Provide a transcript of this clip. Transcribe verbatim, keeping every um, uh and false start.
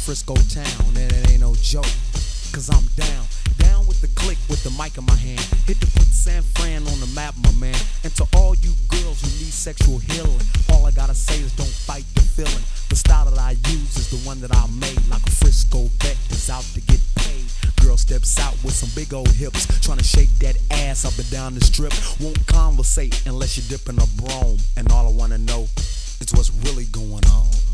Frisco town, and it ain't no joke, cause I'm down. Down with the click, with the mic in my hand. Hit to put San Fran on the map, my man. And to all you girls who need sexual healing, all I gotta say is don't fight the feeling. The style that I use is the one that I made. Like a Frisco vet is out to get paid. Girl steps out with some big old hips, trying to shake that ass up and down the strip. Won't conversate unless you dip in a brome. And all I wanna know is what's really going on.